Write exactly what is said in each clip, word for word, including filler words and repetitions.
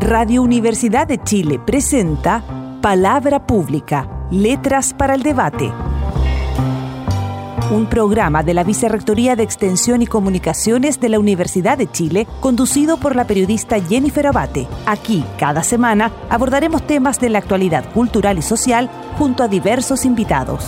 Radio Universidad de Chile presenta Palabra Pública, Letras para el Debate. Un programa de la Vicerrectoría de Extensión y Comunicaciones de la Universidad de Chile, conducido por la periodista Jennifer Abate. Aquí, cada semana, abordaremos temas de la actualidad cultural y social junto a diversos invitados.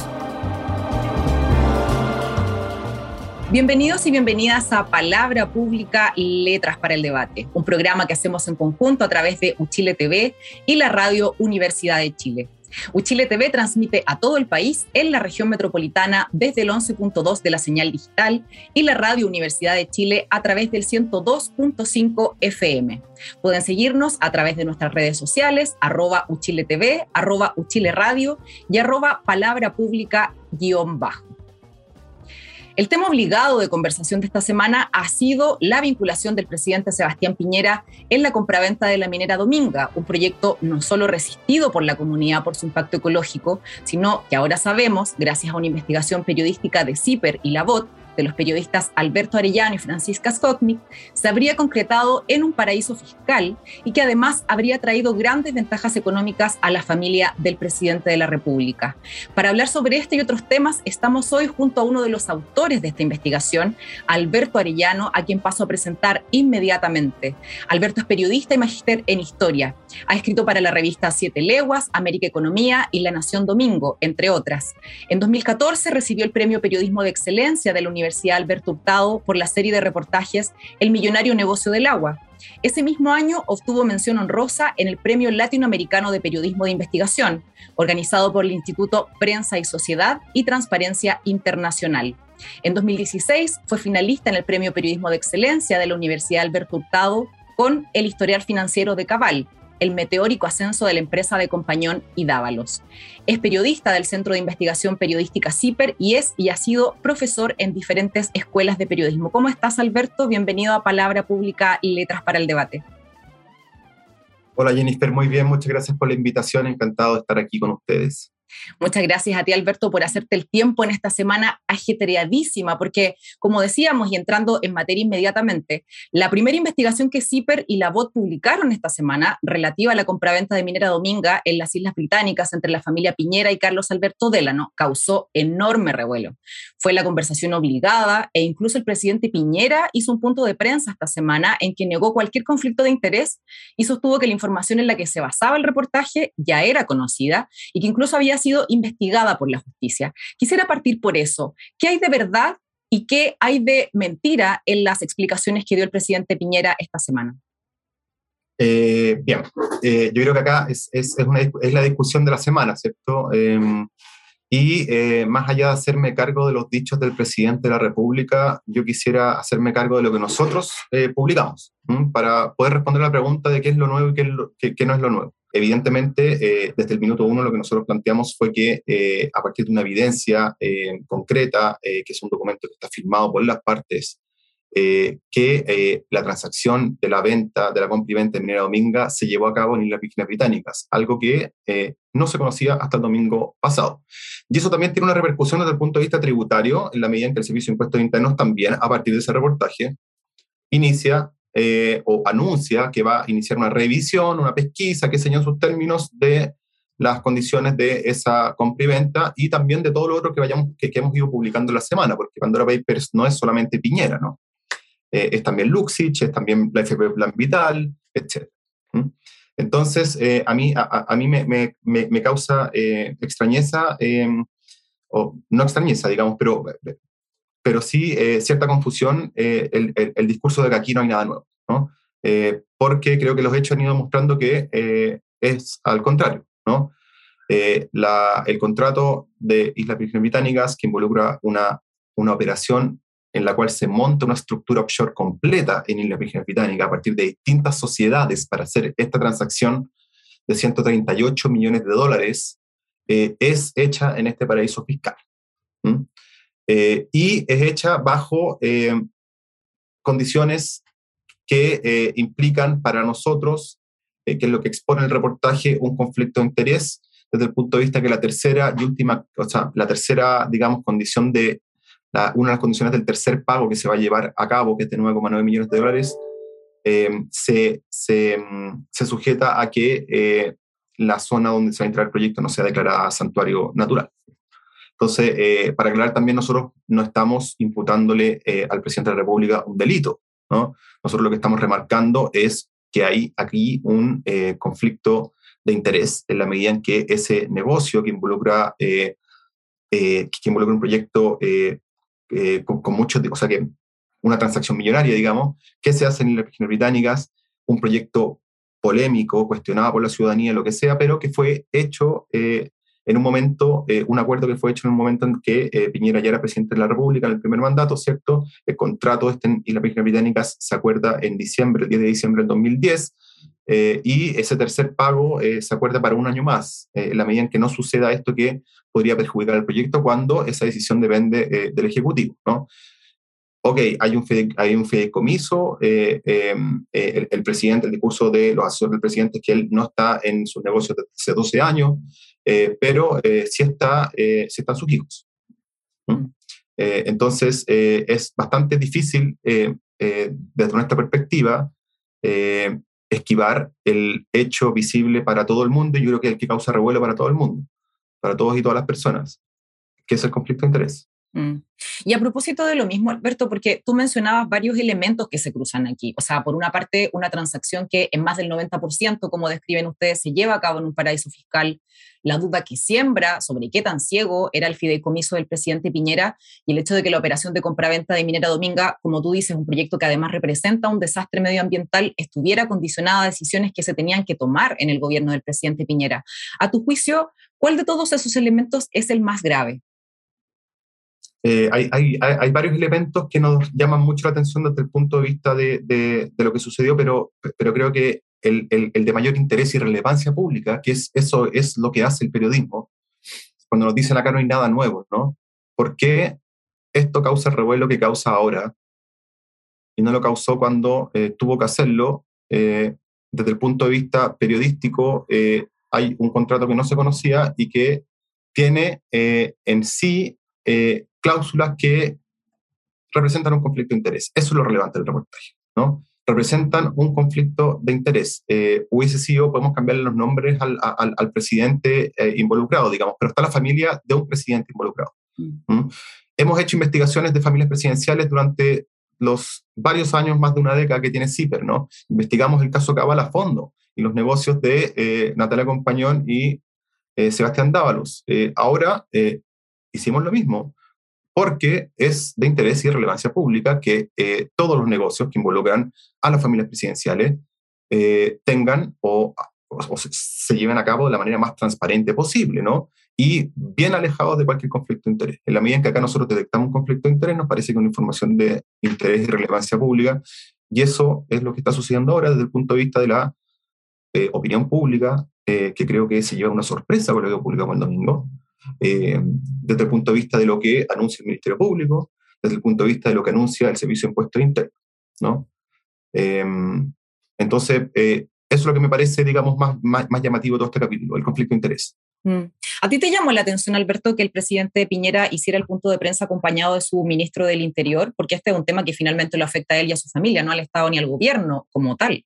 Bienvenidos y bienvenidas a Palabra Pública, Letras para el Debate, un programa que hacemos en conjunto a través de Uchile T V y la Radio Universidad de Chile. Uchile T V transmite a todo el país en la región metropolitana desde el once punto dos de la señal digital y la Radio Universidad de Chile a través del ciento dos punto cinco F M. Pueden seguirnos a través de nuestras redes sociales, arroba Uchile T V, arroba Uchile Radio y arroba Palabra Pública guión bajo. El tema obligado de conversación de esta semana ha sido la vinculación del presidente Sebastián Piñera en la compraventa de la minera Dominga, un proyecto no solo resistido por la comunidad por su impacto ecológico, sino que ahora sabemos, gracias a una investigación periodística de CIPER y la B O T, de los periodistas Alberto Arellano y Francisca Skotnik, se habría concretado en un paraíso fiscal y que además habría traído grandes ventajas económicas a la familia del presidente de la República. Para hablar sobre este y otros temas, estamos hoy junto a uno de los autores de esta investigación, Alberto Arellano, a quien paso a presentar inmediatamente. Alberto es periodista y magíster en historia. Ha escrito para la revista Siete Leguas, América Economía y La Nación Domingo, entre otras. En dos mil catorce recibió el Premio Periodismo de Excelencia de la Universidad Alberto Hurtado por la serie de reportajes El millonario negocio del agua. Ese mismo año obtuvo mención honrosa en el Premio Latinoamericano de Periodismo de Investigación, organizado por el Instituto Prensa y Sociedad y Transparencia Internacional. En dos mil dieciséis fue finalista en el Premio Periodismo de Excelencia de la Universidad Alberto Hurtado con El historial financiero de Cabal, el meteórico ascenso de la empresa de Compañón y Dávalos. Es periodista del Centro de Investigación Periodística CIPER y es y ha sido profesor en diferentes escuelas de periodismo. ¿Cómo estás, Alberto? Bienvenido a Palabra Pública, Letras para el Debate. Hola, Jennifer. Muy bien. Muchas gracias por la invitación. Encantado de estar aquí con ustedes. Muchas gracias a ti, Alberto, por hacerte el tiempo en esta semana ajetreadísima, porque, como decíamos, y entrando en materia inmediatamente, la primera investigación que CIPER y la B O T publicaron esta semana, relativa a la compraventa de minera Dominga en las Islas Británicas entre la familia Piñera y Carlos Alberto Délano, causó enorme revuelo. Fue la conversación obligada e incluso el presidente Piñera hizo un punto de prensa esta semana en que negó cualquier conflicto de interés y sostuvo que la información en la que se basaba el reportaje ya era conocida y que incluso había sido investigada por la justicia. Quisiera partir por eso. ¿Qué hay de verdad y qué hay de mentira en las explicaciones que dio el presidente Piñera esta semana? Eh, bien, eh, yo creo que acá es, es, es, una, es la discusión de la semana, ¿cierto? Eh, y eh, más allá de hacerme cargo de los dichos del presidente de la República, yo quisiera hacerme cargo de lo que nosotros eh, publicamos, ¿m? Para poder responder a la pregunta de qué es lo nuevo y qué, es lo, qué, qué no es lo nuevo. Evidentemente, eh, desde el minuto uno lo que nosotros planteamos fue que eh, a partir de una evidencia eh, concreta, eh, que es un documento que está firmado por las partes, eh, que eh, la transacción de la venta, de la compra y venta de minera Dominga se llevó a cabo en Islas Vírgenes Británicas, algo que eh, no se conocía hasta el domingo pasado. Y eso también tiene una repercusión desde el punto de vista tributario, en la medida en que el Servicio de Impuestos Internos también, a partir de ese reportaje, inicia Eh, o anuncia que va a iniciar una revisión, una pesquisa, qué sé yo, en sus términos, de las condiciones de esa compra y venta y también de todo lo otro que, vayamos, que, que hemos ido publicando en la semana, porque Pandora Papers no es solamente Piñera, ¿no? Eh, es también Luxich, es también la F P Plan Vital, etcétera. ¿Mm? Entonces, eh, a mí, a, a mí me, me, me causa eh, extrañeza, eh, o no extrañeza, digamos, pero... pero sí eh, cierta confusión eh, el, el, el discurso de que aquí no hay nada nuevo, ¿no? Eh, porque creo que los hechos han ido mostrando que eh, es al contrario, ¿no? Eh, la, el contrato de Islas Vírgenes Británicas, que involucra una, una operación en la cual se monta una estructura offshore completa en Islas Vírgenes Británicas a partir de distintas sociedades para hacer esta transacción de ciento treinta y ocho millones de dólares, eh, es hecha en este paraíso fiscal. ¿Mm? Eh, y es hecha bajo eh, condiciones que eh, implican para nosotros, eh, que es lo que expone el reportaje, un conflicto de interés desde el punto de vista que la tercera y última, o sea, la tercera, digamos, condición de, la, una de las condiciones del tercer pago que se va a llevar a cabo, que es de nueve coma nueve millones de dólares, eh, se, se, se sujeta a que eh, la zona donde se va a entrar el proyecto no sea declarada santuario natural. Entonces, eh, para aclarar también, nosotros no estamos imputándole eh, al presidente de la República un delito, ¿no? Nosotros lo que estamos remarcando es que hay aquí un eh, conflicto de interés en la medida en que ese negocio que involucra, eh, eh, que involucra un proyecto eh, eh, con, con muchos, o sea, que una transacción millonaria, digamos, que se hace en las regiones británicas, un proyecto polémico, cuestionado por la ciudadanía, lo que sea, pero que fue hecho eh, en un momento, eh, un acuerdo que fue hecho en un momento en que eh, Piñera ya era presidente de la República en el primer mandato, ¿cierto? El contrato este en, y las regiones británicas se acuerda en diciembre, el diez de diciembre del dos mil diez, eh, y ese tercer pago eh, se acuerda para un año más, eh, en la medida en que no suceda esto que podría perjudicar el proyecto cuando esa decisión depende eh, del Ejecutivo, ¿no? Ok, hay un, fide, hay un fideicomiso, eh, eh, el, el presidente, el discurso de los asesores del presidente es que él no está en sus negocios desde hace doce años, eh, pero eh, sí, está, eh, sí están sus hijos. ¿Mm? Eh, entonces, eh, es bastante difícil, eh, eh, desde nuestra perspectiva, eh, esquivar el hecho visible para todo el mundo, y yo creo que es el que causa revuelo para todo el mundo, para todos y todas las personas, que es el conflicto de interés. Mm. Y a propósito de lo mismo, Alberto, porque tú mencionabas varios elementos que se cruzan aquí. O sea, por una parte, una transacción que en más del noventa por ciento, como describen ustedes, se lleva a cabo en un paraíso fiscal. La duda que siembra sobre qué tan ciego era el fideicomiso del presidente Piñera y el hecho de que la operación de compraventa de Minera Dominga, como tú dices, un proyecto que además representa un desastre medioambiental, estuviera condicionada a decisiones que se tenían que tomar en el gobierno del presidente Piñera. A tu juicio, ¿cuál de todos esos elementos es el más grave? Eh, hay, hay, hay varios elementos que nos llaman mucho la atención desde el punto de vista de, de, de lo que sucedió, pero, pero creo que el, el, el de mayor interés y relevancia pública, que es, eso es lo que hace el periodismo, cuando nos dicen acá no hay nada nuevo, ¿no? ¿Por qué esto causa el revuelo que causa ahora y no lo causó cuando eh, tuvo que hacerlo? Eh, desde el punto de vista periodístico, eh, hay un contrato que no se conocía y que tiene eh, en sí eh, cláusulas que representan un conflicto de interés. Eso es lo relevante del reportaje, ¿no? Representan un conflicto de interés. Eh, hubiese sido, podemos cambiarle los nombres al, al, al presidente eh, involucrado, digamos, pero está la familia de un presidente involucrado. Mm. ¿Mm? Hemos hecho investigaciones de familias presidenciales durante los varios años, más de una década que tiene CIPER, ¿no? Investigamos el caso Cabal a fondo y los negocios de eh, Natalia Compañón y eh, Sebastián Dávalos. Eh, ahora eh, hicimos lo mismo, porque es de interés y relevancia pública que eh, todos los negocios que involucran a las familias presidenciales eh, tengan o, o, o se lleven a cabo de la manera más transparente posible, ¿no? Y bien alejados de cualquier conflicto de interés. En la medida en que acá nosotros detectamos un conflicto de interés, nos parece que es una información de interés y relevancia pública, y eso es lo que está sucediendo ahora desde el punto de vista de la eh, opinión pública, eh, que creo que se lleva una sorpresa con lo que publicamos el domingo. Eh, desde el punto de vista de lo que anuncia el Ministerio Público, desde el punto de vista de lo que anuncia el Servicio de Impuestos Internos, ¿no? Eh, entonces, eh, eso es lo que me parece, digamos, más, más, más llamativo de todo este capítulo, el conflicto de interés. Mm. ¿A ti te llamó la atención, Alberto, que el presidente Piñera hiciera el punto de prensa acompañado de su ministro del Interior? Porque este es un tema que finalmente lo afecta a él y a su familia, no al Estado ni al gobierno como tal.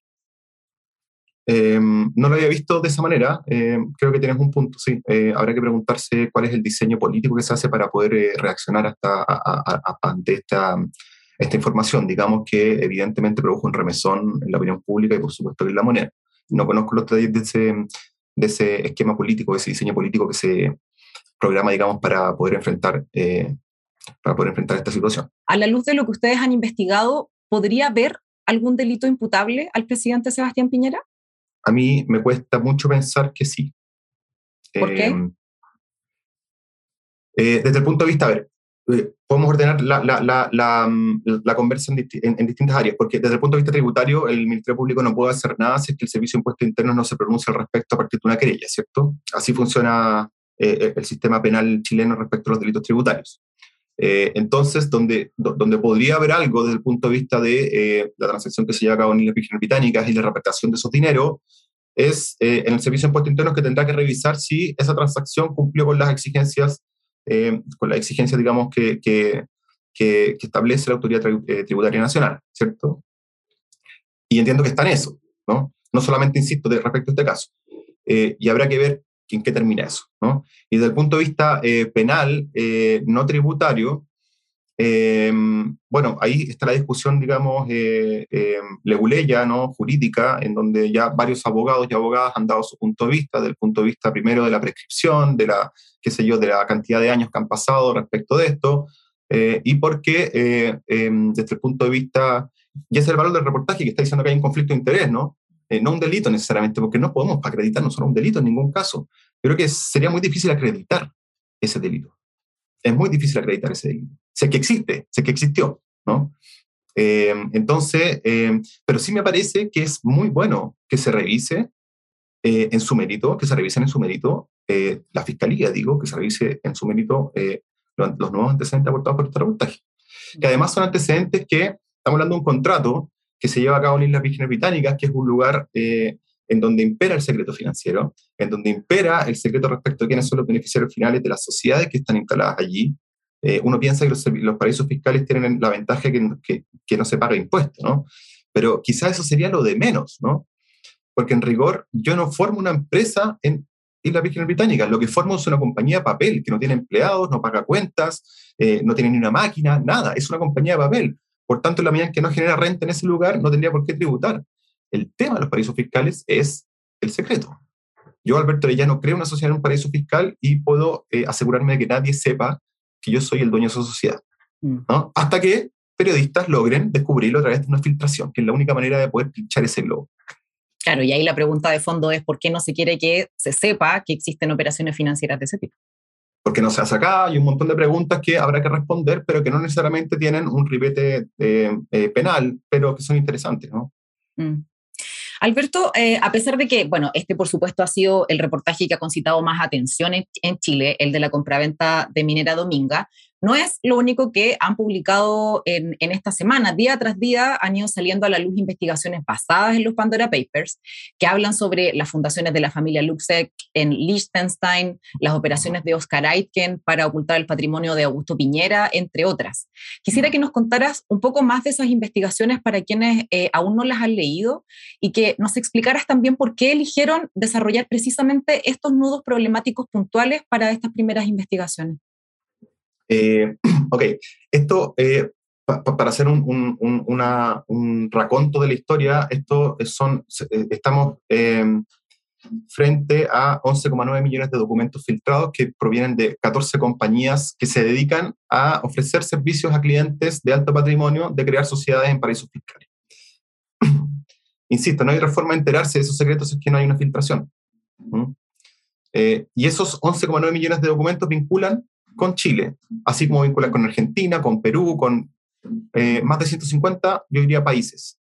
Eh, no lo había visto de esa manera, eh, creo que tienes un punto, sí. Eh, habrá que preguntarse cuál es el diseño político que se hace para poder eh, reaccionar hasta, a, a, a, ante esta, esta información, digamos que evidentemente produjo un remesón en la opinión pública y por supuesto en la moneda. No conozco los detalles de ese, de ese esquema político, de ese diseño político que se programa, digamos, para poder enfrentar, eh, para poder enfrentar esta situación. A la luz de lo que ustedes han investigado, ¿podría haber algún delito imputable al presidente Sebastián Piñera? A mí me cuesta mucho pensar que sí. ¿Por eh, qué? Eh, desde el punto de vista, a ver, eh, podemos ordenar la, la, la, la, la conversa en, en, en distintas áreas, porque desde el punto de vista tributario, el Ministerio Público no puede hacer nada si es que el Servicio de Impuestos Internos no se pronuncia al respecto a partir de una querella, ¿cierto? Así funciona eh, el sistema penal chileno respecto a los delitos tributarios. Eh, entonces, donde, donde podría haber algo desde el punto de vista de eh, la transacción que se lleva a cabo en las regiones británicas y la repatriación de esos dineros, es eh, en el Servicio de Impuestos Internos, que tendrá que revisar si esa transacción cumplió con las exigencias, eh, con las exigencias, digamos, que, que, que, que establece la Autoridad Tributaria Nacional, ¿cierto? Y entiendo que está en eso, ¿no? No solamente, insisto, de, respecto a este caso. Eh, y habrá que ver en qué termina eso, ¿no? Y desde el punto de vista eh, penal, eh, no tributario, eh, bueno, ahí está la discusión, digamos, eh, eh, leguleya, ¿no? Jurídica, en donde ya varios abogados y abogadas han dado su punto de vista, del punto de vista primero de la prescripción, de la, qué sé yo, de la cantidad de años que han pasado respecto de esto, eh, y porque eh, eh, desde el punto de vista, y es el valor del reportaje que está diciendo que hay un conflicto de interés, ¿no? Eh, no un delito necesariamente, porque no podemos acreditarnos a un delito en ningún caso. Yo creo que sería muy difícil acreditar ese delito. Es muy difícil acreditar ese delito. Sé que existe, sé que existió, ¿no? Eh, entonces, eh, pero sí me parece que es muy bueno que se revise eh, en su mérito, que se revisen en su mérito, eh, la fiscalía, digo, que se revise en su mérito eh, los, los nuevos antecedentes aportados por este reportaje. Que además son antecedentes que, estamos hablando de un contrato que se lleva a cabo en Islas Vírgenes Británicas, que es un lugar eh, en donde impera el secreto financiero, en donde impera el secreto respecto a quiénes son los beneficiarios finales de las sociedades que están instaladas allí. Eh, uno piensa que los, los paraísos fiscales tienen la ventaja que, que, que no se paga impuesto, ¿no? Pero quizás eso sería lo de menos, ¿no? Porque en rigor yo no formo una empresa en Islas Vírgenes Británicas, lo que formo es una compañía de papel que no tiene empleados, no paga cuentas, eh, no tiene ni una máquina, nada, es una compañía de papel. Por tanto, en la medida en que no genera renta en ese lugar, no tendría por qué tributar. El tema de los paraísos fiscales es el secreto. Yo, Alberto Arellano, creo una sociedad en un paraíso fiscal y puedo eh, asegurarme de que nadie sepa que yo soy el dueño de esa sociedad, ¿no? Hasta que periodistas logren descubrirlo a través de una filtración, que es la única manera de poder pinchar ese globo. Claro, y ahí la pregunta de fondo es ¿por qué no se quiere que se sepa que existen operaciones financieras de ese tipo? Porque no se hace acá, hay un montón de preguntas que habrá que responder, pero que no necesariamente tienen un ribete eh, eh, penal, pero que son interesantes, ¿no? Mm. Alberto, eh, a pesar de que, bueno, este por supuesto ha sido el reportaje que ha concitado más atención en, en Chile, el de la compraventa de Minera Dominga, no es lo único que han publicado en, en esta semana. Día tras día han ido saliendo a la luz investigaciones basadas en los Pandora Papers, que hablan sobre las fundaciones de la familia Luxemburg en Liechtenstein, las operaciones de Oscar Aitken para ocultar el patrimonio de Augusto Piñera, entre otras. Quisiera que nos contaras un poco más de esas investigaciones para quienes eh, aún no las han leído y que nos explicaras también por qué eligieron desarrollar precisamente estos nudos problemáticos puntuales para estas primeras investigaciones. Eh, ok, esto, eh, pa, pa, para hacer un, un, un, una, un raconto de la historia, esto son, estamos eh, frente a once coma nueve millones de documentos filtrados que provienen de catorce compañías que se dedican a ofrecer servicios a clientes de alto patrimonio de crear sociedades en paraísos fiscales. Insisto, no hay otra forma de enterarse de esos secretos, es que no hay una filtración. ¿Mm? Eh, y esos once coma nueve millones de documentos vinculan con Chile, así como vinculan con Argentina, con Perú, con eh, más de ciento cincuenta, yo diría, países.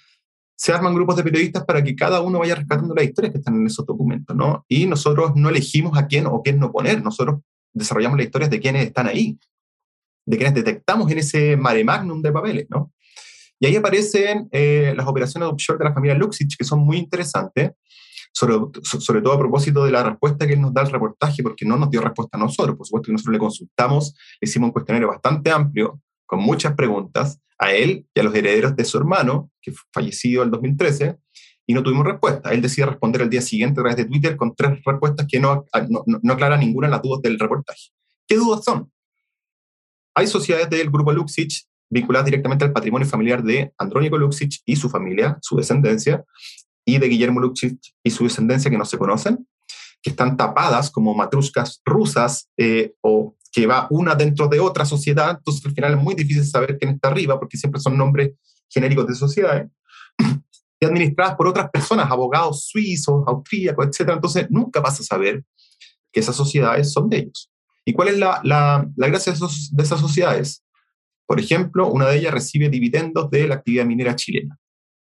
Se arman grupos de periodistas para que cada uno vaya rescatando las historias que están en esos documentos, ¿no? Y nosotros no elegimos a quién o quién no poner, nosotros desarrollamos las historias de quienes están ahí, de quienes detectamos en ese mare magnum de papeles, ¿no? Y ahí aparecen eh, las operaciones offshore de la familia Luxich, que son muy interesantes, sobre, sobre todo a propósito de la respuesta que él nos da al reportaje, porque no nos dio respuesta a nosotros. Por supuesto que nosotros le consultamos, le hicimos un cuestionario bastante amplio, con muchas preguntas, a él y a los herederos de su hermano, que falleció en el dos mil trece, y no tuvimos respuesta. Él decide responder al día siguiente a través de Twitter con tres respuestas que no, no, no aclaran ninguna de las dudas del reportaje. ¿Qué dudas son? Hay sociedades del grupo Luxich vinculadas directamente al patrimonio familiar de Andrónico Luxich y su familia, su descendencia, y de Guillermo Luxich y su descendencia que no se conocen, que están tapadas como matruscas rusas eh, o que va una dentro de otra sociedad, entonces al final es muy difícil saber quién está arriba porque siempre son nombres genéricos de sociedades, y administradas por otras personas, abogados suizos, austríacos, etcétera. Entonces nunca vas a saber que esas sociedades son de ellos. ¿Y cuál es la, la, la gracia de, esos, de esas sociedades? Por ejemplo, una de ellas recibe dividendos de la actividad minera chilena,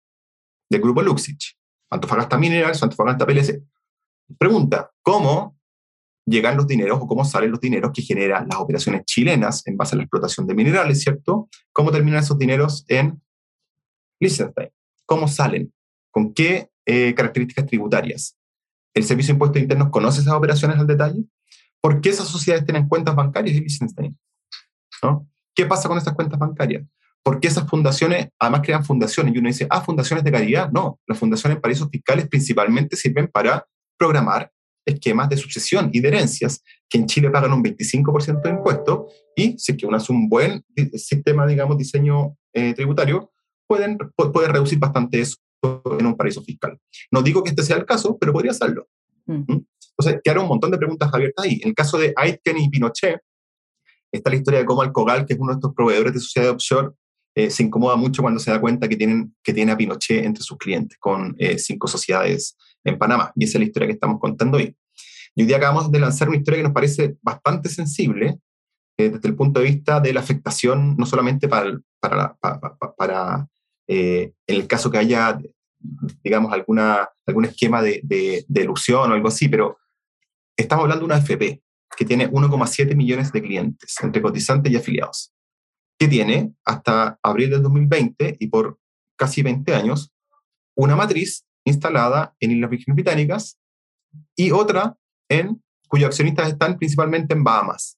del grupo Luxich, Antofagasta Minerals, Antofagasta P L C. Pregunta, ¿cómo llegan los dineros o cómo salen los dineros que generan las operaciones chilenas en base a la explotación de minerales, ¿cierto? ¿Cómo terminan esos dineros en Liechtenstein? ¿Cómo salen? ¿Con qué eh, características tributarias? ¿El Servicio de Impuestos Internos conoce esas operaciones al detalle? ¿Por qué esas sociedades tienen cuentas bancarias en Liechtenstein? ¿No? ¿Qué pasa con esas cuentas bancarias? ¿por qué esas fundaciones, además crean fundaciones? Y uno dice, ah, fundaciones de caridad. No, las fundaciones en paraísos fiscales principalmente sirven para programar esquemas de sucesión y de herencias, que en Chile pagan un veinticinco por ciento de impuestos, y si es que uno hace un buen sistema, digamos, diseño eh, tributario, pueden, puede reducir bastante eso en un paraíso fiscal. No digo que este sea el caso, pero podría serlo. Mm. ¿Mm? Entonces, quedaron un montón de preguntas abiertas ahí. En el caso de Aitken y Pinochet, está la historia de cómo Alcogal, que es uno de estos proveedores de sociedad offshore, eh, se incomoda mucho cuando se da cuenta que, tienen, que tiene a Pinochet entre sus clientes, con eh, cinco sociedades en Panamá. Y esa es la historia que estamos contando hoy. Y hoy día acabamos de lanzar una historia que nos parece bastante sensible, eh, desde el punto de vista de la afectación, no solamente para, para, la, para, para, para eh, en el caso que haya, digamos, alguna, algún esquema de, de, de elusión o algo así, pero estamos hablando de una A F P que tiene uno coma siete millones de clientes, entre cotizantes y afiliados, que tiene hasta abril del dos mil veinte y por casi veinte años una matriz instalada en Islas Vírgenes Británicas y otra en, cuyos accionistas están principalmente en Bahamas.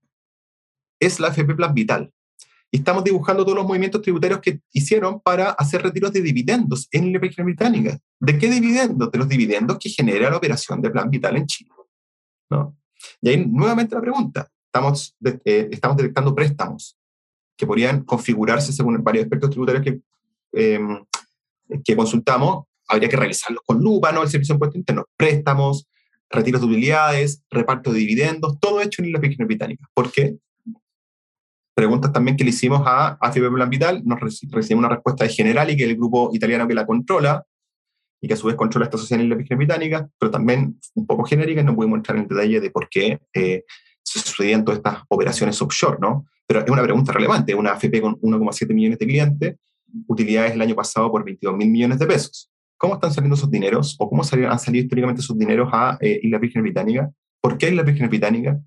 Es la A F P Plan Vital. Y estamos dibujando todos los movimientos tributarios que hicieron para hacer retiros de dividendos en Islas Vírgenes Británicas. ¿De qué dividendos? De los dividendos que genera la operación de Plan Vital en Chile, ¿no? Y ahí nuevamente la pregunta. Estamos, de, eh, estamos detectando préstamos que podrían configurarse según varios aspectos tributarios que, eh, que consultamos. Habría que revisarlos con lupa, ¿no? El Servicio de Impuestos Internos. Préstamos, retiros de utilidades, reparto de dividendos, todo hecho en Islas Vírgenes Británicas. ¿Por qué? Preguntas también que le hicimos a A F P Plan Vital, nos recibimos una respuesta de Generali, que es el grupo italiano que la controla, y que a su vez controla esta sociedad en Islas Vírgenes Británicas, pero también un poco genérica, no pudimos entrar en el detalle de por qué eh, se sucedían todas estas operaciones offshore, ¿no? Pero es una pregunta relevante, una A F P con uno coma siete millones de clientes, utilidades el año pasado por veintidós mil millones de pesos. ¿Cómo están saliendo esos dineros? ¿O cómo salieron, han salido históricamente esos dineros a eh, Islas Vírgenes Británicas? ¿Por qué Islas Vírgenes Británicas?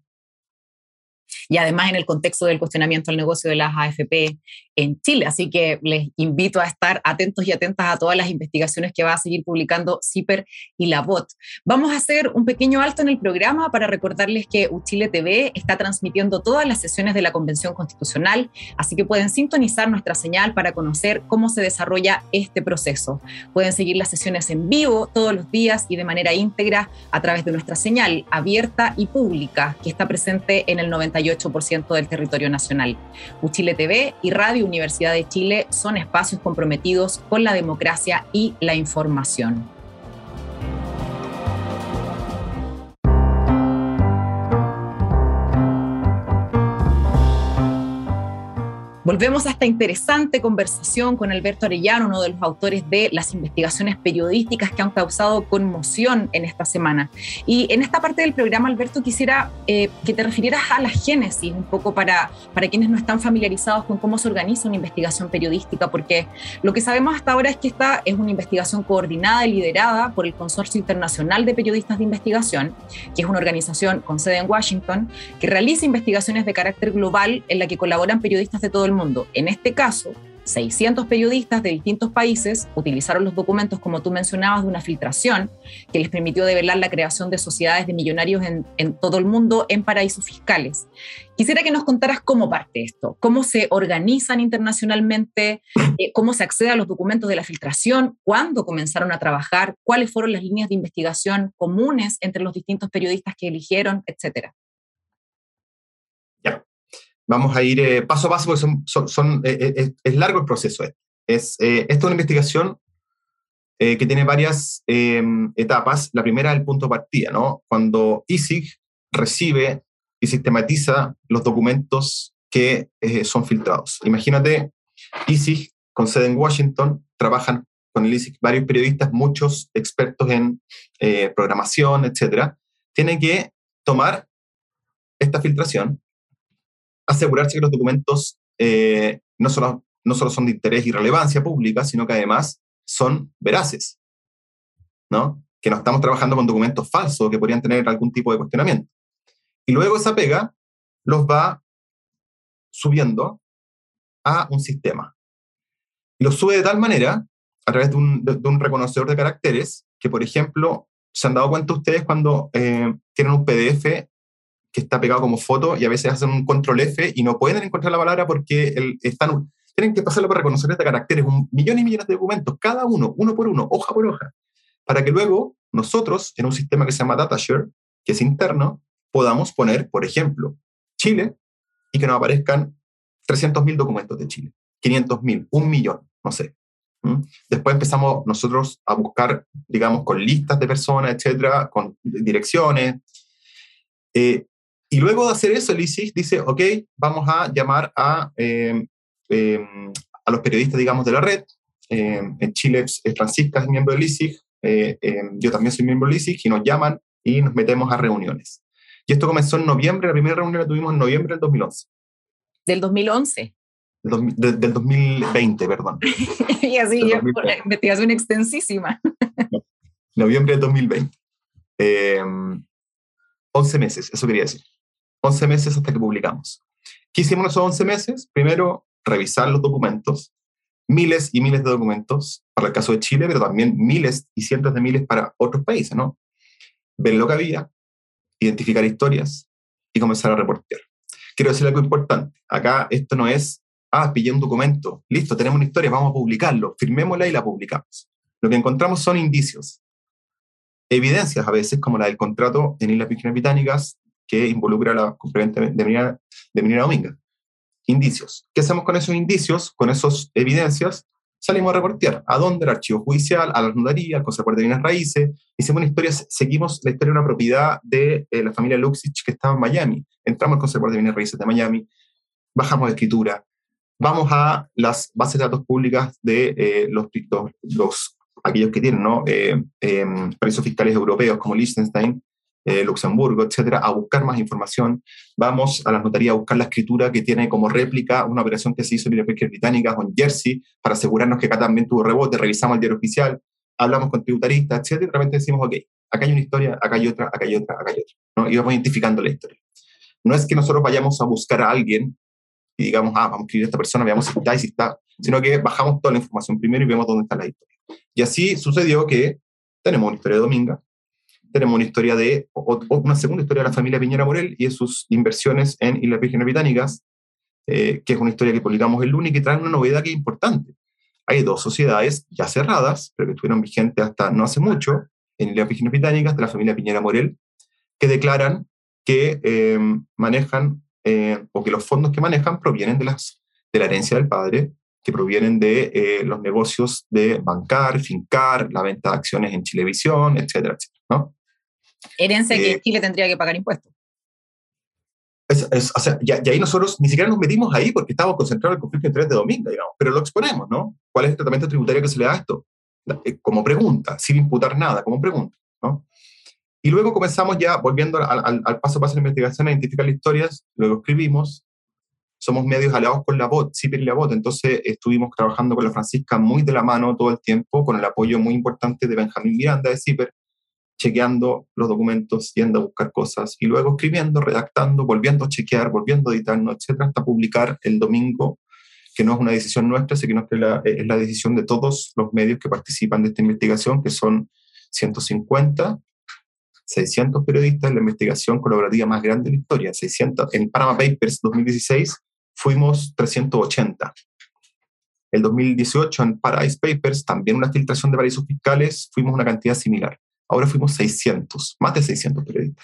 Y además en el contexto del cuestionamiento al negocio de las A F P en Chile. Así que les invito a estar atentos y atentas a todas las investigaciones que va a seguir publicando CIPER y la B O T. Vamos a hacer un pequeño alto en el programa para recordarles que Uchile T V está transmitiendo todas las sesiones de la Convención Constitucional, así que pueden sintonizar nuestra señal para conocer cómo se desarrolla este proceso. Pueden seguir las sesiones en vivo todos los días y de manera íntegra a través de nuestra señal abierta y pública, que está presente en el noventa y ocho por ciento del territorio nacional. Uchile T V y Radio Universidad de Chile son espacios comprometidos con la democracia y la información. Volvemos a esta interesante conversación con Alberto Arellano, uno de los autores de las investigaciones periodísticas que han causado conmoción en esta semana. Y en esta parte del programa, Alberto, quisiera eh, que te refirieras a la génesis, un poco para, para quienes no están familiarizados con cómo se organiza una investigación periodística, porque lo que sabemos hasta ahora es que esta es una investigación coordinada y liderada por el Consorcio Internacional de Periodistas de Investigación, que es una organización con sede en Washington, que realiza investigaciones de carácter global en la que colaboran periodistas de todo el mundo. Mundo. En este caso, seiscientos periodistas de distintos países utilizaron los documentos, como tú mencionabas, de una filtración que les permitió develar la creación de sociedades de millonarios en, en todo el mundo en paraísos fiscales. Quisiera que nos contaras cómo parte esto, cómo se organizan internacionalmente, eh, cómo se accede a los documentos de la filtración, cuándo comenzaron a trabajar, cuáles fueron las líneas de investigación comunes entre los distintos periodistas que eligieron, etcétera. Ya. Vamos a ir eh, paso a paso porque son, son, son, eh, es, es largo el proceso. Eh. Es, eh, esta es una investigación eh, que tiene varias eh, etapas. La primera es el punto de partida, ¿no? Cuando I S I G recibe y sistematiza los documentos que eh, son filtrados. Imagínate, I S I G con sede en Washington, trabajan con el I S I G varios periodistas, muchos expertos en eh, programación, etcétera. Tienen que tomar esta filtración, asegurarse que los documentos eh, no, solo, no solo son de interés y relevancia pública, sino que además son veraces, ¿no? Que no estamos trabajando con documentos falsos que podrían tener algún tipo de cuestionamiento. Y luego esa pega los va subiendo a un sistema. Y los sube de tal manera, a través de un, de, de un reconocedor de caracteres, que, por ejemplo, se han dado cuenta ustedes cuando eh, tienen un P D F que está pegado como foto y a veces hacen un control F y no pueden encontrar la palabra porque el, están, tienen que pasarlo por reconocer de caracteres, un millón y millones de documentos, cada uno, uno por uno, hoja por hoja, para que luego nosotros, en un sistema que se llama DataShare, que es interno, podamos poner, por ejemplo, Chile, y que nos aparezcan trescientos mil documentos de Chile, quinientos mil, un millón, no sé. ¿Mm? Después empezamos nosotros a buscar, digamos, con listas de personas, etcétera, con direcciones. Eh, y luego de hacer eso, el I S I G dice, ok, vamos a llamar a, eh, eh, a los periodistas, digamos, de la red. Eh, en Chile, Francisca es miembro del I S I G, eh, eh, yo también soy miembro del I S I G, y nos llaman y nos metemos a reuniones. Y esto comenzó en noviembre, la primera reunión la tuvimos en noviembre del dos mil once. ¿Del dos mil once? Del, de, del dos mil veinte, perdón. Y así es una investigación extensísima. No, noviembre del dos mil veinte. Eh, once meses, eso quería decir. once meses hasta que publicamos. ¿Qué hicimos en esos once meses? Primero, revisar los documentos, miles y miles de documentos para el caso de Chile, pero también miles y cientos de miles para otros países, ¿no? Ver lo que había, identificar historias y comenzar a reportear. Quiero decir algo importante. Acá esto no es, ah, pillé un documento, listo, tenemos una historia, vamos a publicarlo, firmémosla y la publicamos. Lo que encontramos son indicios, evidencias a veces, como la del contrato en Islas Vírgenes Británicas, que involucra a la compraventa de minera, de minera Dominga. Indicios. ¿Qué hacemos con esos indicios, con esas evidencias? Salimos a reportear. ¿A dónde? Al archivo judicial, a la notaría, al Consejo de Bienes Raíces. Hicimos una historia, seguimos la historia de una propiedad de eh, la familia Luxich que estaba en Miami. Entramos al Consejo de Bienes Raíces de Miami, bajamos la escritura, vamos a las bases de datos públicas de eh, los, los, los, aquellos que tienen, ¿no? eh, eh, paraísos fiscales europeos como Liechtenstein, eh, Luxemburgo, etcétera, a buscar más información. Vamos a las notarías a buscar la escritura que tiene como réplica una operación que se hizo en Islas Vírgenes Británicas o en Jersey para asegurarnos que acá también tuvo rebote. Revisamos el diario oficial, hablamos con tributaristas, etcétera, y de repente decimos, ok, acá hay una historia, acá hay otra, acá hay otra, acá hay otra, ¿no? Y vamos identificando la historia. No es que nosotros vayamos a buscar a alguien y digamos, ah, vamos a escribir a esta persona, veamos si está y si está, sino que bajamos toda la información primero y vemos dónde está la historia. Y así sucedió que tenemos una historia de Dominga, tenemos una historia de, o, o una segunda historia de la familia Piñera Morel y de sus inversiones en Islas Vírgenes Británicas, eh, que es una historia que publicamos el lunes y que trae una novedad que es importante. Hay dos sociedades ya cerradas, pero que estuvieron vigentes hasta no hace mucho, en Islas Vírgenes Británicas, de la familia Piñera Morel, que declaran que eh, manejan, eh, o que los fondos que manejan provienen de, las, de la herencia del padre, que provienen de eh, los negocios de bancar, fincar, la venta de acciones en Chilevisión, etcétera, etcétera, ¿no? Herencia eh, que Chile tendría que pagar impuestos. Es, es, o sea, y ahí nosotros ni siquiera nos metimos ahí porque estábamos concentrados en el conflicto de interés de Dominga, digamos, pero lo exponemos, ¿no? ¿Cuál es el tratamiento tributario que se le da a esto? Como pregunta, sin imputar nada, como pregunta, ¿no? Y luego comenzamos ya, volviendo al, al, al paso a paso de la investigación, a identificar las historias, luego escribimos, somos medios aliados con la B O T, CIPER y la B O T, entonces estuvimos trabajando con la Francisca muy de la mano todo el tiempo, con el apoyo muy importante de Benjamín Miranda de CIPER, chequeando los documentos, yendo a buscar cosas, y luego escribiendo, redactando, volviendo a chequear, volviendo a editarnos, etcétera, hasta publicar el domingo, que no es una decisión nuestra, sino que la, es la decisión de todos los medios que participan de esta investigación, que son ciento cincuenta, seiscientos periodistas en la investigación colaborativa más grande de la historia. seiscientos, en Panama Papers dos mil dieciséis fuimos trescientos ochenta. El dos mil dieciocho en Paradise Papers, también una filtración de paraísos fiscales, fuimos una cantidad similar. Ahora fuimos seiscientos, más de seiscientos periodistas.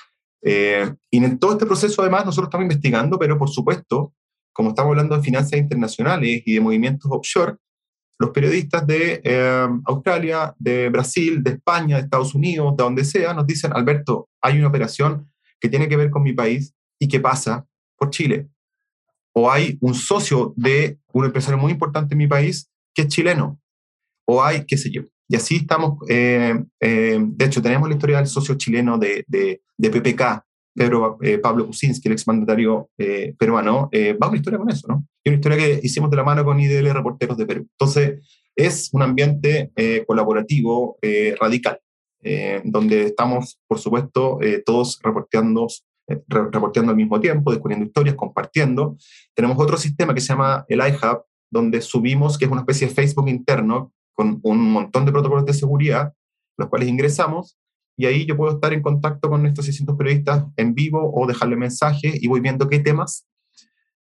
Eh, y en todo este proceso, además, nosotros estamos investigando, pero por supuesto, como estamos hablando de finanzas internacionales y de movimientos offshore, los periodistas de eh, Australia, de Brasil, de España, de Estados Unidos, de donde sea, nos dicen, Alberto, hay una operación que tiene que ver con mi país y que pasa por Chile. O hay un socio de un empresario muy importante en mi país que es chileno. O hay, qué sé yo. Y así estamos, eh, eh, de hecho, tenemos la historia del socio chileno de, de, de P P K, Pedro, eh, Pablo Kuczynski, el exmandatario eh, peruano. Eh, va una historia con eso, ¿no? Y una historia que hicimos de la mano con I D L Reporteros de Perú. Entonces, es un ambiente eh, colaborativo eh, radical, eh, donde estamos, por supuesto, eh, todos reporteando, eh, re reporteando al mismo tiempo, descubriendo historias, compartiendo. Tenemos otro sistema que se llama el iHub, donde subimos, que es una especie de Facebook interno, con un montón de protocolos de seguridad, los cuales ingresamos, y ahí yo puedo estar en contacto con estos seiscientos periodistas en vivo o dejarle mensajes y voy viendo qué temas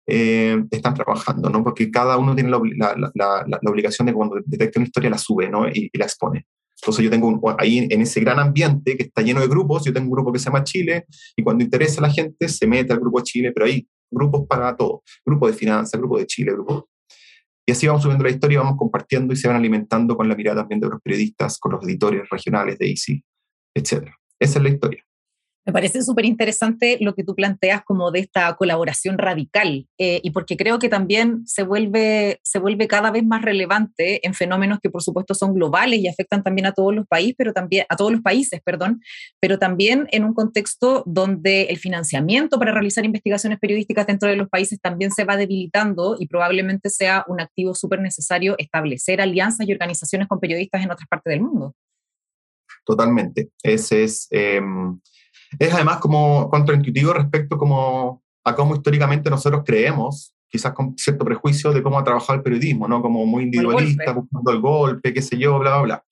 eh, están trabajando, ¿no? Porque cada uno tiene la, la, la, la, la obligación de cuando detecta una historia la sube, ¿no? y, y la expone. Entonces yo tengo un, ahí en ese gran ambiente que está lleno de grupos, yo tengo un grupo que se llama Chile, y cuando interesa a la gente se mete al grupo Chile, pero hay grupos para todo, grupo de finanzas, grupo de Chile, grupo... Y así vamos subiendo la historia, vamos compartiendo y se van alimentando con la mirada también de otros periodistas, con los editores regionales de I C I, etcétera. Esa es la historia. Me parece súper interesante lo que tú planteas como de esta colaboración radical, eh, y porque creo que también se vuelve, se vuelve cada vez más relevante en fenómenos que por supuesto son globales y afectan también a todos los países, pero también a todos los países, perdón, pero también en un contexto donde el financiamiento para realizar investigaciones periodísticas dentro de los países también se va debilitando y probablemente sea un activo súper necesario establecer alianzas y organizaciones con periodistas en otras partes del mundo. Totalmente. Ese es... Eh, Es además como contraintuitivo respecto como a cómo históricamente nosotros creemos, quizás con cierto prejuicio de cómo ha trabajado el periodismo, ¿no? Como muy individualista, el buscando el golpe, qué sé yo, bla, bla, bla.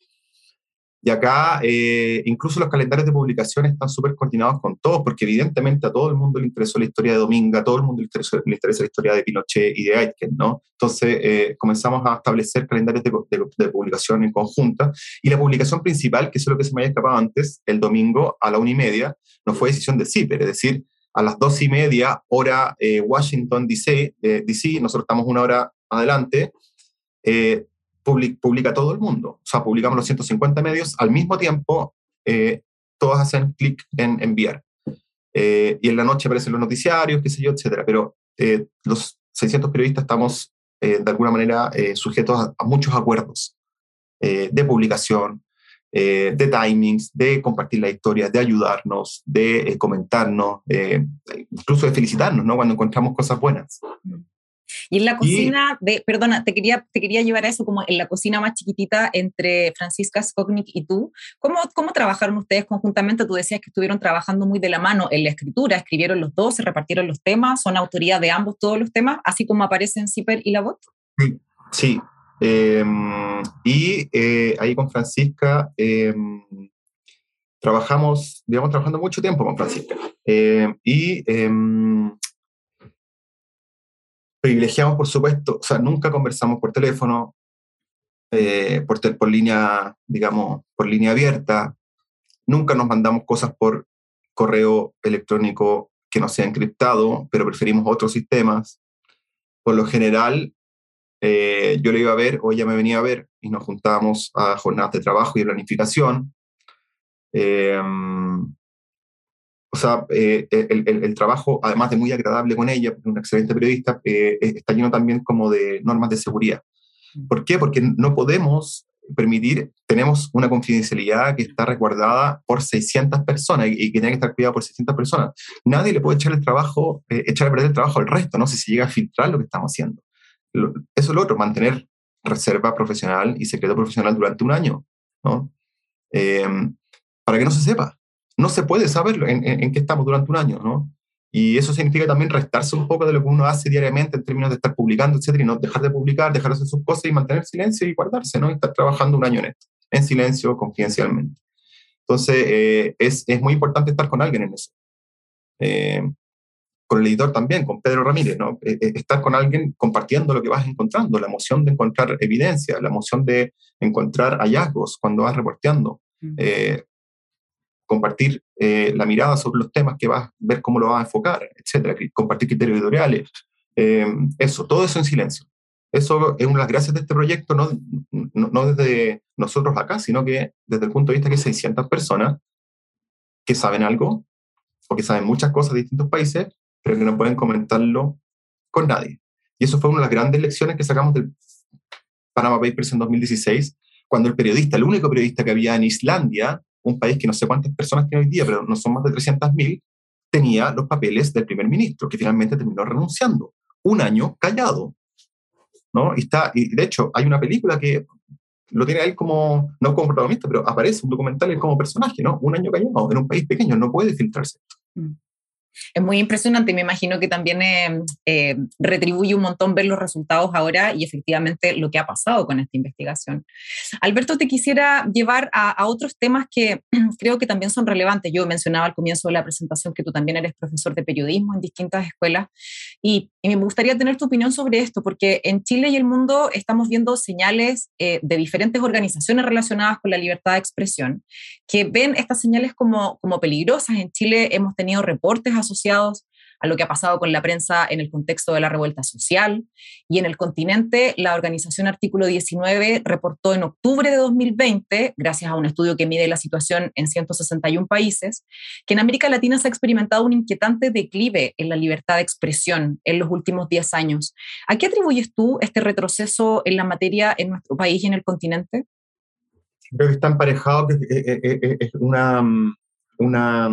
Y acá eh, incluso los calendarios de publicación están súper coordinados con todos, porque evidentemente a todo el mundo le interesó la historia de Dominga, a todo el mundo le interesó, le interesa la historia de Pinochet y de Aitken, ¿no? Entonces eh, comenzamos a establecer calendarios de, de, de publicación en conjunta, y la publicación principal, que es lo que se me había escapado antes, el domingo a la una y media, no fue decisión de CIPER, es decir, a las dos y media, hora eh, Washington, D C, eh, D C, nosotros estamos una hora adelante, eh, publica todo el mundo. O sea, publicamos los ciento cincuenta medios al mismo tiempo, eh, todos hacen clic en enviar. Eh, y en la noche aparecen los noticiarios, qué sé yo, etcétera. Pero eh, los seiscientos periodistas estamos, eh, de alguna manera, eh, sujetos a, a muchos acuerdos eh, de publicación, eh, de timings, de compartir la historia, de ayudarnos, de eh, comentarnos, eh, incluso de felicitarnos, ¿no? Cuando encontramos cosas buenas. Y en la cocina, y, de, perdona, te quería, te quería llevar a eso, como en la cocina más chiquitita entre Franziska Skognick y tú, ¿cómo, ¿cómo trabajaron ustedes conjuntamente? Tú decías que estuvieron trabajando muy de la mano en la escritura, escribieron los dos, se repartieron los temas, son autoría de ambos todos los temas, así como aparecen en CIPER y La Voz. Sí, sí. Eh, y eh, ahí con Franziska eh, trabajamos, digamos, trabajando mucho tiempo con Franziska. Eh, y... Eh, privilegiamos, por supuesto, o sea, nunca conversamos por teléfono, eh, por, te, por línea, digamos, por línea abierta, nunca nos mandamos cosas por correo electrónico que no sea encriptado, pero preferimos otros sistemas. Por lo general, eh, yo le iba a ver o ella me venía a ver y nos juntábamos a jornadas de trabajo y de planificación. Eh, O sea, eh, el, el, el trabajo, además de muy agradable con ella, porque es una excelente periodista, eh, está lleno también como de normas de seguridad. ¿Por qué? Porque no podemos permitir, tenemos una confidencialidad que está resguardada por seiscientas personas y, y que tiene que estar cuidada por seiscientas personas. Nadie le puede echar el trabajo, eh, echar a perder el trabajo al resto, ¿no? Si se llega a filtrar lo que estamos haciendo. Lo, eso es lo otro, mantener reserva profesional y secreto profesional durante un año, ¿no? Eh, para que no se sepa. No se puede saberlo en, en, en qué estamos durante un año, ¿no? Y eso significa también restarse un poco de lo que uno hace diariamente en términos de estar publicando, etcétera, y no dejar de publicar, dejar de hacer sus cosas y mantener silencio y guardarse, ¿no? Y estar trabajando un año en esto, en silencio, confidencialmente. Entonces, eh, es, es muy importante estar con alguien en eso. Eh, con el editor también, con Pedro Ramírez, ¿no? Eh, estar con alguien compartiendo lo que vas encontrando, la emoción de encontrar evidencia, la emoción de encontrar hallazgos cuando vas reporteando. Eh, compartir eh, la mirada sobre los temas que vas a ver cómo lo vas a enfocar, etcétera, compartir criterios editoriales, eh, eso, todo eso en silencio. Eso es una de las gracias de este proyecto, no, no, no desde nosotros acá, sino que desde el punto de vista que hay seiscientas personas que saben algo, o que saben muchas cosas de distintos países, pero que no pueden comentarlo con nadie. Y eso fue una de las grandes lecciones que sacamos del Panama Papers en dos mil dieciséis, cuando el periodista, el único periodista que había en Islandia, un país que no sé cuántas personas tiene hoy día, pero no son más de trescientas mil, tenía los papeles del primer ministro, que finalmente terminó renunciando. Un año callado, ¿no? Y, está, y de hecho, hay una película que lo tiene a él como, no como protagonista, pero aparece un documental como personaje, ¿no? Un año callado en un país pequeño, no puede filtrarse. Es muy impresionante, me imagino que también eh, eh, retribuye un montón ver los resultados ahora y efectivamente lo que ha pasado con esta investigación. Alberto, te quisiera llevar a, a otros temas que creo que también son relevantes. Yo mencionaba al comienzo de la presentación que tú también eres profesor de periodismo en distintas escuelas y, y me gustaría tener tu opinión sobre esto, porque en Chile y el mundo estamos viendo señales eh, de diferentes organizaciones relacionadas con la libertad de expresión que ven estas señales como, como peligrosas. En Chile hemos tenido reportes asociados a lo que ha pasado con la prensa en el contexto de la revuelta social, y en el continente la organización Artículo diecinueve reportó en octubre de dos mil veinte, gracias a un estudio que mide la situación en ciento sesenta y uno países, que en América Latina se ha experimentado un inquietante declive en la libertad de expresión en los últimos diez años. ¿A qué atribuyes tú este retroceso en la materia en nuestro país y en el continente? Creo que está emparejado, que es una... una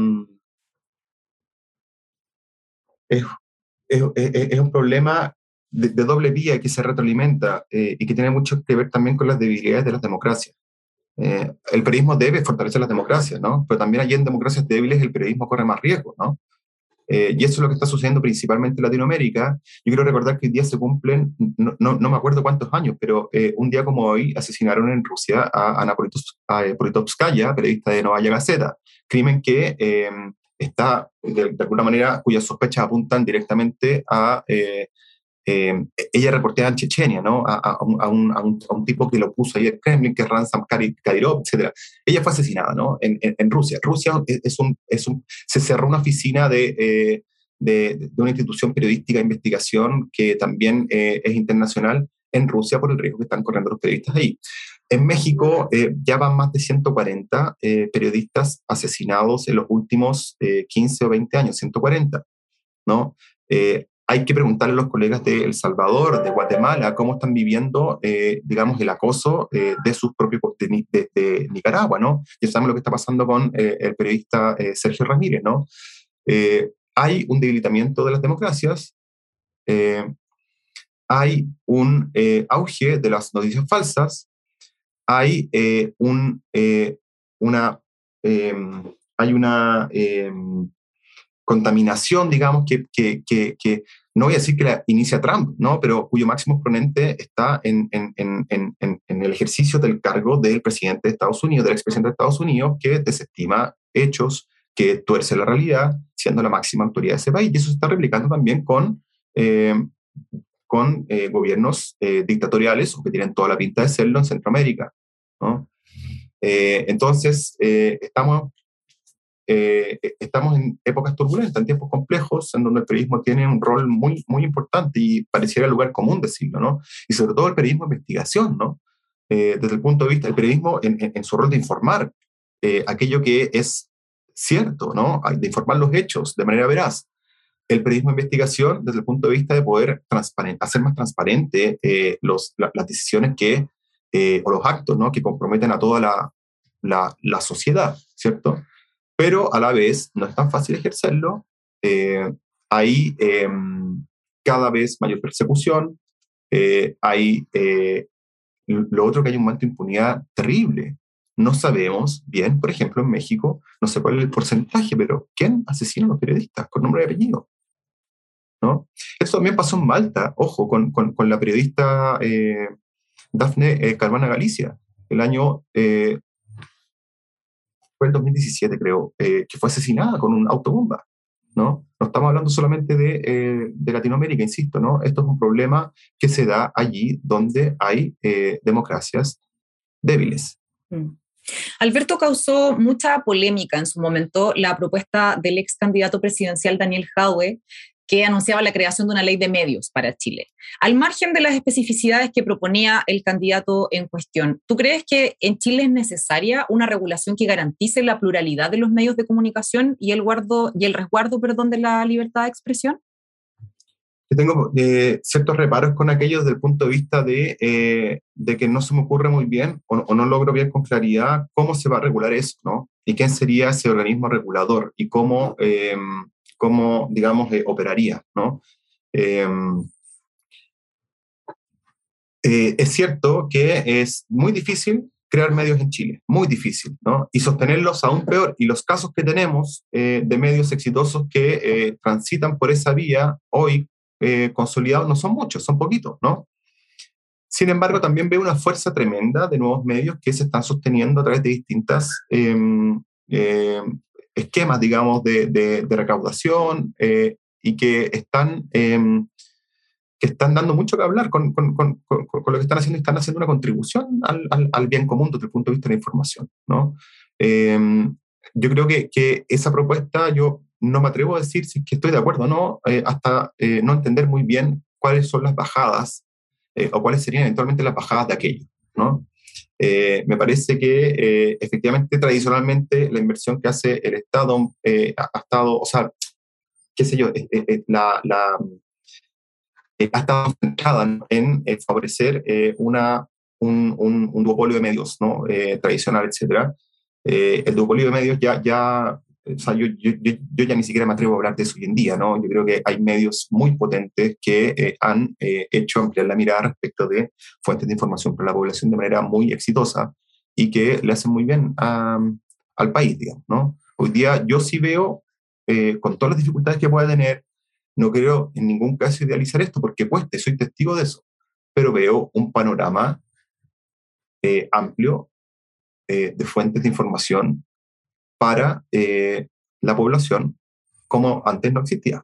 Es, es, es, un problema de, de doble vía que se retroalimenta eh, y que tiene mucho que ver también con las debilidades de las democracias. Eh, el periodismo debe fortalecer las democracias, ¿no? Pero también allí en democracias débiles el periodismo corre más riesgo, ¿no? Eh, y eso es lo que está sucediendo principalmente en Latinoamérica. Yo quiero recordar que hoy día se cumplen, no, no, no me acuerdo cuántos años, pero eh, un día como hoy asesinaron en Rusia a Ana Politkovskaya, periodista de Novaya Gazeta, crimen que... Eh, está, de, de alguna manera, cuyas sospechas apuntan directamente a... Eh, eh, ella reporteaba en Chechenia, ¿no? A, a, un, a, un, a, un, a un tipo que lo puso ahí el Kremlin, que es Ramzan Kadyrov, etcétera. Ella fue asesinada, ¿no? En, en, en Rusia. Rusia es, es un, es un, se cerró una oficina de, eh, de, de una institución periodística de investigación que también eh, es internacional en Rusia por el riesgo que están corriendo los periodistas ahí. En México eh, ya van más de ciento cuarenta eh, periodistas asesinados en los últimos eh, quince o veinte años, ciento cuarenta, ¿no? Eh, hay que preguntarle a los colegas de El Salvador, de Guatemala, cómo están viviendo, eh, digamos, el acoso eh, de sus propios, de, de, de Nicaragua, ¿no? Ya sabemos lo que está pasando con eh, el periodista eh, Sergio Ramírez, ¿no? Eh, hay un debilitamiento de las democracias, eh, hay un eh, auge de las noticias falsas, hay eh, un, eh, una, eh, hay una eh, contaminación, digamos, que, que, que, que no voy a decir que la inicia Trump, ¿no? Pero cuyo máximo exponente está en, en, en, en, en el ejercicio del cargo del presidente de Estados Unidos, del expresidente de Estados Unidos, que desestima hechos, que tuerce la realidad, siendo la máxima autoridad de ese país. Y eso se está replicando también con... Eh, con eh, gobiernos eh, dictatoriales o que tienen toda la pinta de serlo en Centroamérica, ¿no? Eh, entonces, eh, estamos, eh, estamos en épocas turbulentas, en tiempos complejos, en donde el periodismo tiene un rol muy, muy importante y pareciera el lugar común decirlo, ¿no? Y sobre todo el periodismo de investigación, ¿no? Eh, desde el punto de vista del periodismo en, en, en su rol de informar eh, aquello que es cierto, ¿no? De informar los hechos de manera veraz. El periodismo de investigación desde el punto de vista de poder hacer más transparente eh, los, la, las decisiones que, eh, o los actos, ¿no? Que comprometen a toda la, la, la sociedad, ¿cierto? Pero a la vez no es tan fácil ejercerlo. Eh, hay eh, cada vez mayor persecución, eh, hay eh, lo otro que hay un manto de impunidad terrible. No sabemos bien, por ejemplo, en México, no sé cuál es el porcentaje, pero ¿quién asesina a los periodistas con nombre y apellido? ¿No? Eso también pasó en Malta, ojo, con, con, con la periodista eh, Dafne eh, Caruana Galicia, el año, eh, fue el dos mil diecisiete creo, eh, que fue asesinada con un autobomba, ¿no? No estamos hablando solamente de, eh, de Latinoamérica, insisto, ¿no? Esto es un problema que se da allí donde hay eh, democracias débiles. Mm. Alberto, causó mucha polémica en su momento la propuesta del ex candidato presidencial Daniel Jadwe, que anunciaba la creación de una ley de medios para Chile. Al margen de las especificidades que proponía el candidato en cuestión, ¿tú crees que en Chile es necesaria una regulación que garantice la pluralidad de los medios de comunicación y el, guardo, y el resguardo, perdón, de la libertad de expresión? Yo tengo eh, ciertos reparos con aquello desde el punto de vista de, eh, de que no se me ocurre muy bien o, o no logro bien con claridad cómo se va a regular eso, ¿no? Y quién sería ese organismo regulador y cómo, eh, cómo digamos, eh, operaría, ¿no? Eh, eh, es cierto que es muy difícil crear medios en Chile, muy difícil, ¿no? Y sostenerlos aún peor. Y los casos que tenemos eh, de medios exitosos que eh, transitan por esa vía hoy eh, consolidados no son muchos, son poquitos, ¿no? Sin embargo, también veo una fuerza tremenda de nuevos medios que se están sosteniendo a través de distintas eh, eh, esquemas, digamos, de, de, de recaudación eh, y que están... Eh, que están dando mucho que hablar con, con, con, con, con lo que están haciendo y están haciendo una contribución al, al, al bien común desde el punto de vista de la información, ¿no? Eh, yo creo que, que esa propuesta, yo no me atrevo a decir si es que estoy de acuerdo o no, eh, hasta eh, no entender muy bien cuáles son las bajadas eh, o cuáles serían eventualmente las bajadas de aquello, ¿no? Eh, me parece que eh, efectivamente, tradicionalmente, la inversión que hace el Estado eh, ha, ha estado, o sea, qué sé yo, eh, eh, la... la Eh, ha estado centrada en eh, favorecer eh, una, un, un, un duopolio de medios, ¿no? eh, tradicional, etcétera. Eh, el duopolio de medios ya, ya o sea, yo, yo, yo ya ni siquiera me atrevo a hablar de eso hoy en día, ¿no? Yo creo que hay medios muy potentes que eh, han eh, hecho ampliar la mirada respecto de fuentes de información para la población de manera muy exitosa y que le hacen muy bien a, al país, digamos, ¿no? Hoy día yo sí veo, eh, con todas las dificultades que pueda tener, no quiero en ningún caso idealizar esto porque cueste, soy testigo de eso, pero veo un panorama eh, amplio eh, de fuentes de información para eh, la población como antes no existía.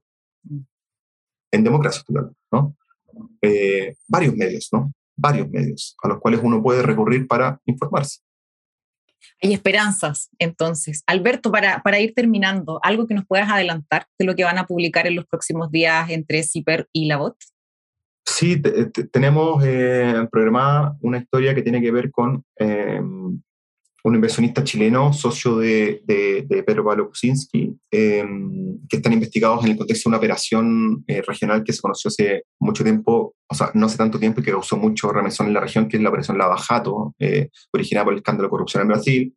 En democracia, claro, ¿no? Eh, varios medios, ¿no? Varios medios a los cuales uno puede recurrir para informarse. Hay esperanzas, entonces. Alberto, para, para ir terminando, ¿algo que nos puedas adelantar de lo que van a publicar en los próximos días entre CIPER y la B O T? Sí, te, te, tenemos eh, programada una historia que tiene que ver con eh, un inversionista chileno, socio de, de, de Pedro Pablo Kuczynski, eh, que están investigados en el contexto de una operación eh, regional que se conoció hace mucho tiempo, o sea, no hace tanto tiempo y que causó mucho remesón en la región, que es la operación Lava Jato, eh, originada por el escándalo de corrupción en Brasil.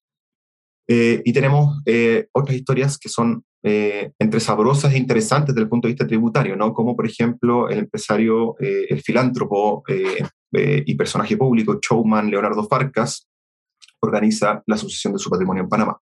Eh, y tenemos eh, otras historias que son eh, entre sabrosas e interesantes desde el punto de vista tributario, ¿no? Como, por ejemplo, el empresario, eh, el filántropo eh, eh, y personaje público, showman Leonardo Farcas, organiza la sucesión de su patrimonio en Panamá.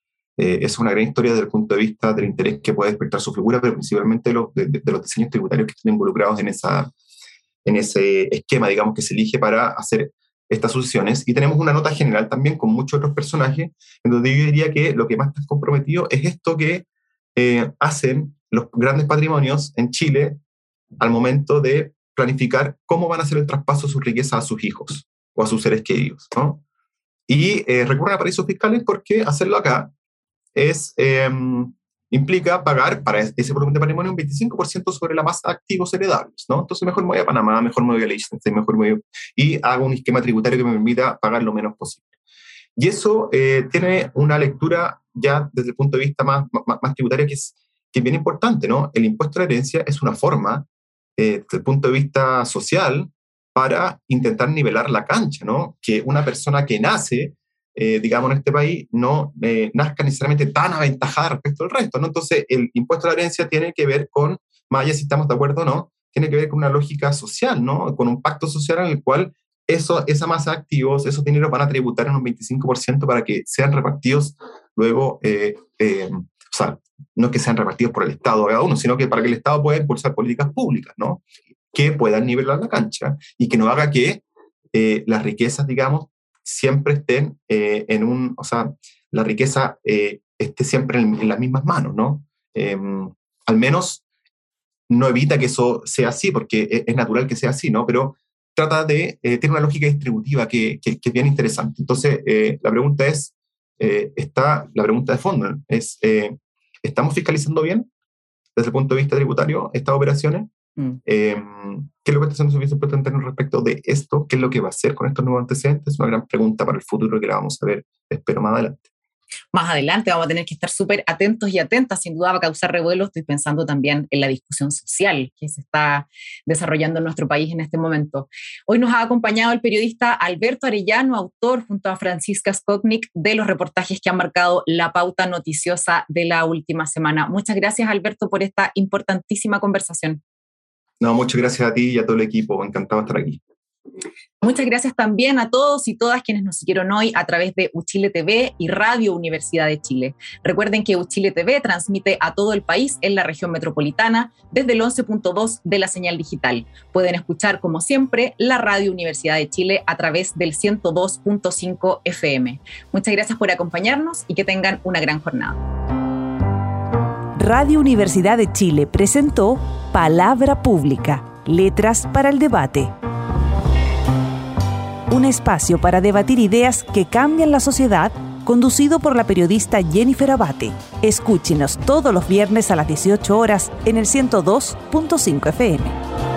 Eh, es una gran historia desde el punto de vista del interés que puede despertar su figura, pero principalmente los, de, de los diseños tributarios que están involucrados en, esa, en ese esquema, digamos, que se elige para hacer estas sucesiones. Y tenemos una nota general también con muchos otros personajes, en donde yo diría que lo que más está comprometido es esto que eh, hacen los grandes patrimonios en Chile al momento de planificar cómo van a hacer el traspaso de sus riquezas a sus hijos o a sus seres queridos, ¿no? Y eh, recurren a paraísos fiscales porque hacerlo acá es, eh, implica pagar para ese volumen de patrimonio un veinticinco por ciento sobre la masa de activos heredables, ¿no? Entonces mejor me voy a Panamá, mejor me voy a Liechtenstein, mejor me voy a... y hago un esquema tributario que me permita pagar lo menos posible. Y eso eh, tiene una lectura ya desde el punto de vista más, más, más tributario que es, que es bien importante, ¿no? El impuesto a la herencia es una forma, eh, desde el punto de vista social, para intentar nivelar la cancha, ¿no? Que una persona que nace, eh, digamos, en este país, no eh, nazca necesariamente tan aventajada respecto al resto, ¿no? Entonces, el impuesto a la herencia tiene que ver con, más allá si estamos de acuerdo o no, tiene que ver con una lógica social, ¿no? Con un pacto social en el cual eso, esa masa de activos, esos dineros van a tributar en un veinticinco por ciento para que sean repartidos luego, eh, eh, o sea, no es que sean repartidos por el Estado cada uno, sino que para que el Estado pueda impulsar políticas públicas, ¿no? Que puedan nivelar la cancha y que no haga que eh, las riquezas, digamos, siempre estén eh, en un, o sea, la riqueza eh, esté siempre en, en las mismas manos, ¿no? Eh, al menos no evita que eso sea así, porque es, es natural que sea así, ¿no? Pero trata de, eh, tiene una lógica distributiva que, que, que es bien interesante. Entonces, eh, la pregunta es, eh, está, la pregunta de fondo es, eh, ¿estamos fiscalizando bien desde el punto de vista tributario estas operaciones? Mm. Eh, ¿Qué es lo que está haciendo el Servicio de Impuestos Internos respecto de esto? ¿Qué es lo que va a hacer con estos nuevos antecedentes? Es una gran pregunta para el futuro que la vamos a ver, espero, más adelante. Más adelante vamos a tener que estar súper atentos y atentas, sin duda va a causar revuelo. Estoy pensando también en la discusión social que se está desarrollando en nuestro país en este momento. Hoy nos ha acompañado el periodista Alberto Arellano, autor junto a Francisca Skotnik de los reportajes que han marcado la pauta noticiosa de la última semana. Muchas gracias, Alberto, por esta importantísima conversación. No, muchas gracias a ti y a todo el equipo, encantado de estar aquí. Muchas gracias también a todos y todas quienes nos siguieron hoy a través de Uchile T V y Radio Universidad de Chile. Recuerden que Uchile T V transmite a todo el país en la región metropolitana desde el once punto dos de la señal digital. Pueden escuchar, como siempre, la Radio Universidad de Chile a través del ciento dos punto cinco F M. Muchas gracias por acompañarnos y que tengan una gran jornada. Radio Universidad de Chile presentó Palabra Pública, Letras para el Debate. Un espacio para debatir ideas que cambian la sociedad, conducido por la periodista Jennifer Abate. Escúchenos todos los viernes a las dieciocho horas en el ciento dos punto cinco F M.